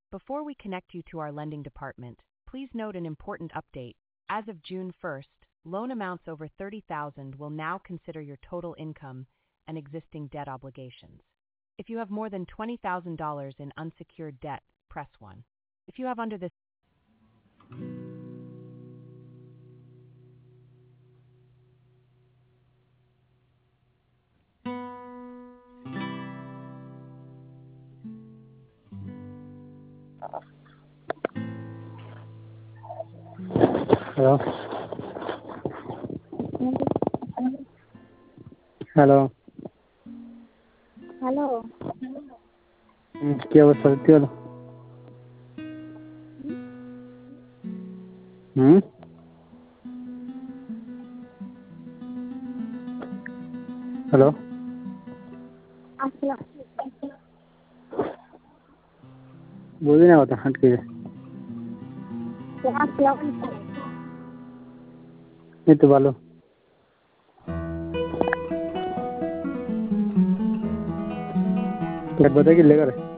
Before we connect you to our lending department, please note an important update. As of June 1st, loan amounts over $30,000 will now consider your total income and existing debt obligations. If you have more than $20,000 in unsecured debt, press 1. If you have under this hello hello hello. কি অবস্থা সত্যি হলো hello আসসালাম। বুঝি না কথা হাঁটকে আসসালাম। এই তো ভালো এক কথা কি লেগে